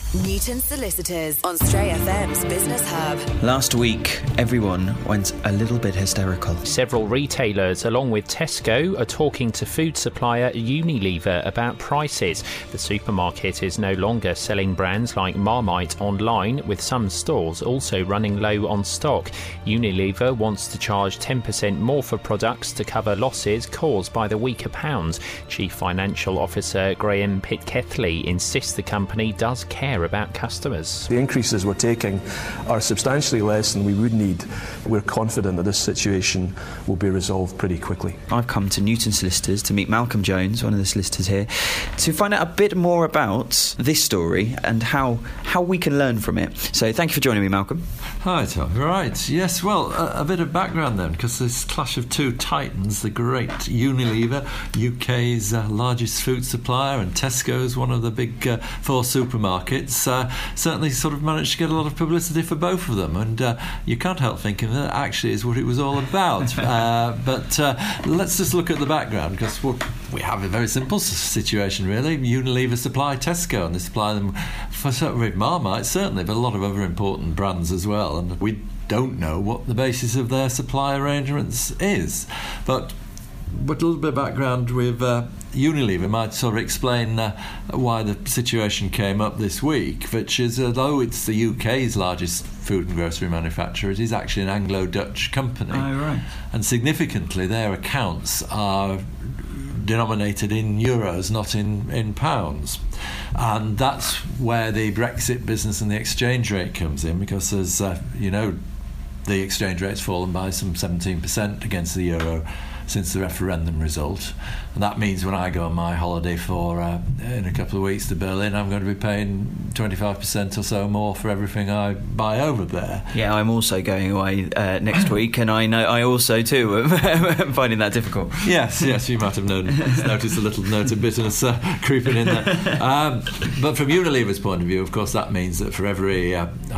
Newton Solicitors on Stray FM's Business Hub. Last week, everyone went a little bit hysterical. Several retailers, along with Tesco, are talking to food supplier Unilever about prices. The supermarket is no longer selling brands like Marmite online, with some stores also running low on stock. Unilever wants to charge 10% more for products to cover losses caused by the weaker pound. Chief Financial Officer Graham Pitcairn insists the company does care about customers. The increases we're taking are substantially less than we would need. We're confident that this situation will be resolved pretty quickly. I've come to Newton Solicitors to meet Malcolm Jones, one of the solicitors here, to find out a bit more about this story and how we can learn from it. So thank you for joining me, Malcolm. Hi, Tom. Right. Yes, well, a bit of background then, because this clash of two titans, the great Unilever, UK's largest food supplier, and Tesco's one of the big four supermarkets, certainly sort of managed to get a lot of publicity for both of them, and you can't help thinking that actually is what it was all about. But let's just look at the background, because we have a very simple situation, really. Unilever supply Tesco, and they supply them for Marmite, certainly, but a lot of other important brands as well, and we don't know what the basis of their supply arrangements is. But a little bit of background with Unilever might sort of explain why the situation came up this week, which is, although it's the UK's largest food and grocery manufacturer, it is actually an Anglo-Dutch company. Oh, right. And significantly, their accounts are denominated in euros, not in pounds. And that's where the Brexit business and the exchange rate comes in, because as you know, the exchange rate's fallen by some 17% against the euro since the referendum result, and that means when I go on my holiday in a couple of weeks to Berlin, I'm going to be paying 25% or so more for everything I buy over there. Yeah, I'm also going away next week, and I know I also too am finding that difficult. Yes, you might have noticed a little note of bitterness creeping in there. But from Unilever's point of view, of course, that means that for every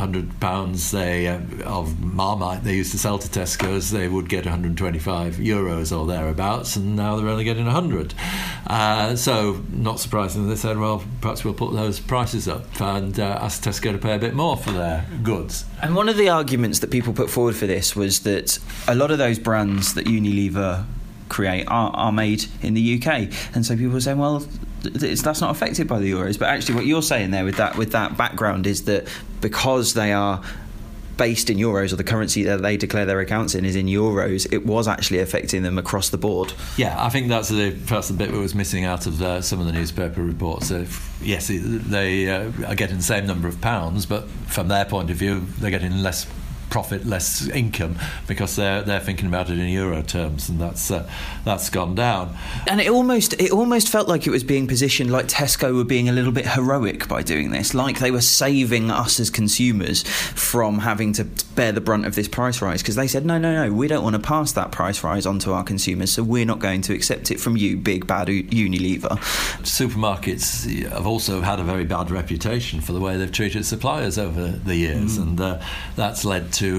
£100 of Marmite they used to sell to Tesco's, they would get 125 euros or thereabouts, and now they're only getting 100. So not surprisingly, they said, well, perhaps we'll put those prices up and ask Tesco to pay a bit more for their goods. And one of the arguments that people put forward for this was that a lot of those brands that Unilever create are made in the UK, and so people were saying, well, that's not affected by the euros. But actually what you're saying there with that background is that because they are based in euros, or the currency that they declare their accounts in is in euros, it was actually affecting them across the board. Yeah, I think that's the bit that was missing out of some of the newspaper reports. Yes, they are getting the same number of pounds, but from their point of view, they're getting less profit, less income, because they're thinking about it in euro terms, and that's gone down. And it almost felt like it was being positioned like Tesco were being a little bit heroic by doing this, like they were saving us as consumers from having to bear the brunt of this price rise, because they said no, we don't want to pass that price rise on to our consumers, so we're not going to accept it from you, big bad Unilever. Supermarkets have also had a very bad reputation for the way they've treated suppliers over the years, and that's led to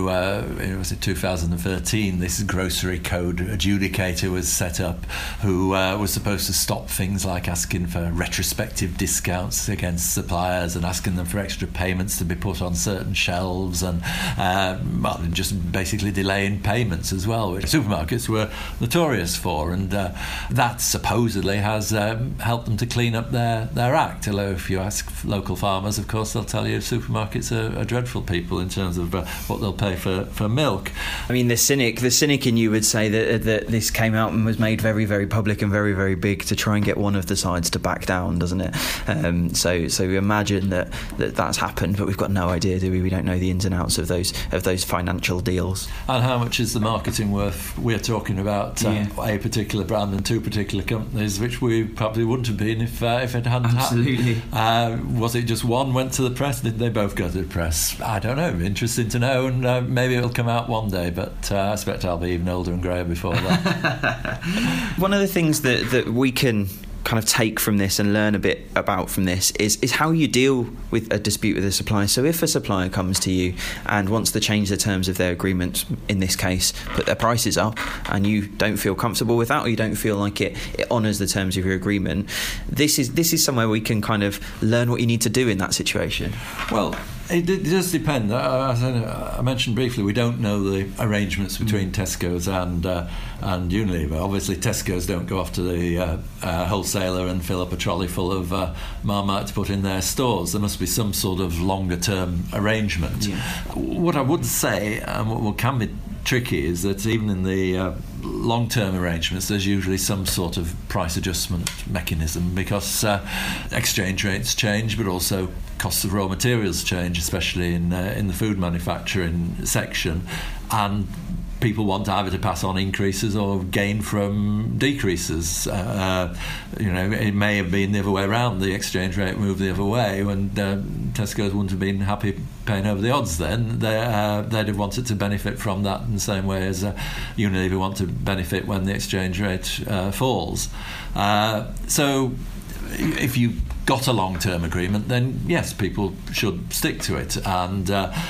2013, this grocery code adjudicator was set up, who was supposed to stop things like asking for retrospective discounts against suppliers and asking them for extra payments to be put on certain shelves, and just basically delaying payments as well, which supermarkets were notorious for, and that supposedly has helped them to clean up their act. Although if you ask local farmers, of course, they'll tell you supermarkets are dreadful people in terms of what they'll pay for milk. I mean, the cynic in you would say that this came out and was made very, very public and very, very big to try and get one of the sides to back down, doesn't it? So we imagine that's happened, but we've got no idea, do we? We don't know the ins and outs of those financial deals. And how much is the marketing worth? We're talking about a particular brand and two particular companies, which we probably wouldn't have been if it hadn't Absolutely. happened. Was it just one went to the press? Did they both go to the press? I don't know. Interesting to know, and maybe it'll come out one day, but I expect I'll be even older and greyer before that. One of the things that we can kind of take from this and learn a bit about from this is how you deal with a dispute with a supplier. So if a supplier comes to you and wants to change the terms of their agreement, in this case, put their prices up, and you don't feel comfortable with that, or you don't feel like it honours the terms of your agreement, this is somewhere we can kind of learn what you need to do in that situation. Well, it does depend. As I mentioned briefly, we don't know the arrangements between Tesco's and Unilever. Obviously, Tesco's don't go off to the wholesaler and fill up a trolley full of Marmite to put in their stores. There must be some sort of longer-term arrangement. Yeah. What I would say, and what can be tricky, is that even in the long-term arrangements, there's usually some sort of price adjustment mechanism, because exchange rates change, but also costs of raw materials change, especially in the food manufacturing section, and people want either to pass on increases or gain from decreases. It may have been the other way around. The exchange rate moved the other way, and Tesco's wouldn't have been happy paying over the odds then. They'd have wanted to benefit from that in the same way as Unilever want to benefit when the exchange rate falls. So if you got a long-term agreement, then yes, people should stick to it. And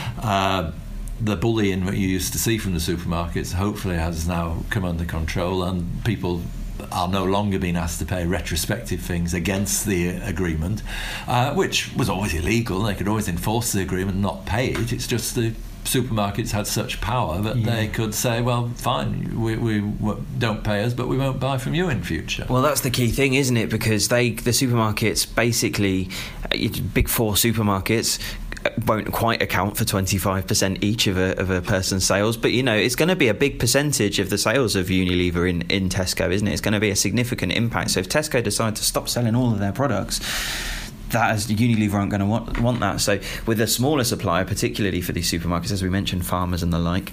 the bullying that you used to see from the supermarkets hopefully has now come under control, and people are no longer being asked to pay retrospective things against the agreement, which was always illegal. They could always enforce the agreement and not pay it. It's just the supermarkets had such power that they could say, well, fine, we don't pay us, but we won't buy from you in future. Well, that's the key thing, isn't it? Because the supermarkets, basically, big four supermarkets, won't quite account for 25% each of a person's sales, but it's going to be a big percentage of the sales of Unilever in Tesco, isn't it? It's going to be a significant impact. So if Tesco decide to stop selling all of their products, Unilever aren't going to want that. So with a smaller supplier, particularly for these supermarkets, as we mentioned, farmers and the like,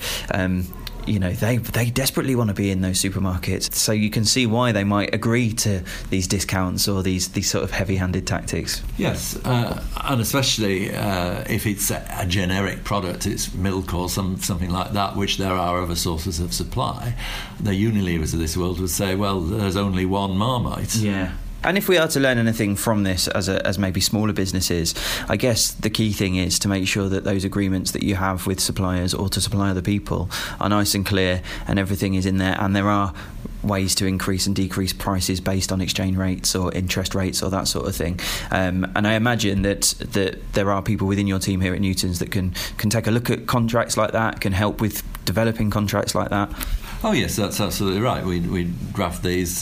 they desperately want to be in those supermarkets. So you can see why they might agree to these discounts or these sort of heavy-handed tactics. Yes, and especially if it's a generic product, it's milk or something like that, which there are other sources of supply. The Unilevers of this world would say, well, there's only one Marmite. Yeah. And if we are to learn anything from this as maybe smaller businesses, I guess the key thing is to make sure that those agreements that you have with suppliers or to supply other people are nice and clear, and everything is in there, and there are ways to increase and decrease prices based on exchange rates or interest rates or that sort of thing. And I imagine that there are people within your team here at Newtons that can take a look at contracts like that, can help with developing contracts like that. Oh yes, that's absolutely right. We draft these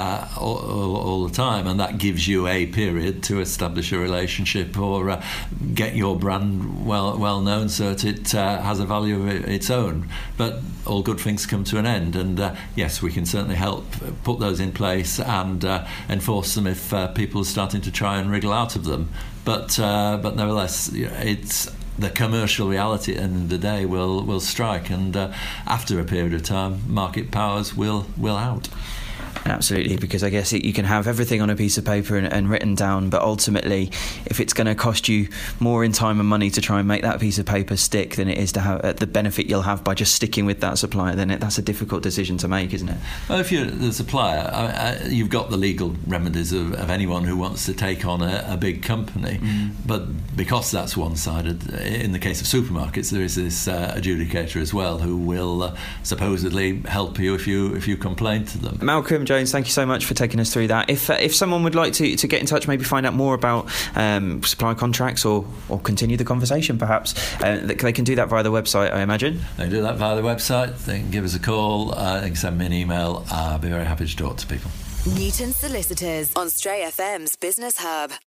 all the time, and that gives you a period to establish a relationship or get your brand well known, so that it has a value of its own. But all good things come to an end, and yes, we can certainly help put those in place and enforce them if people are starting to try and wriggle out of them. But nevertheless, it's the commercial reality at the end of the day will strike, and after a period of time, market powers will out. Absolutely, because I guess you can have everything on a piece of paper and written down, but ultimately, if it's going to cost you more in time and money to try and make that piece of paper stick than it is to have the benefit you'll have by just sticking with that supplier, then that's a difficult decision to make, isn't it? Well, if you're the supplier, you've got the legal remedies of anyone who wants to take on a big company, but because that's one-sided, in the case of supermarkets, there is this adjudicator as well who will supposedly help you if you complain to them. Malcolm Jones, thank you so much for taking us through that. If someone would like to get in touch, maybe find out more about supply contracts or continue the conversation, perhaps, they can do that via the website, I imagine. They can do that via the website. They can give us a call. They can send me an email. I'll be very happy to talk to people. Newton Solicitors on Stray FM's Business Hub.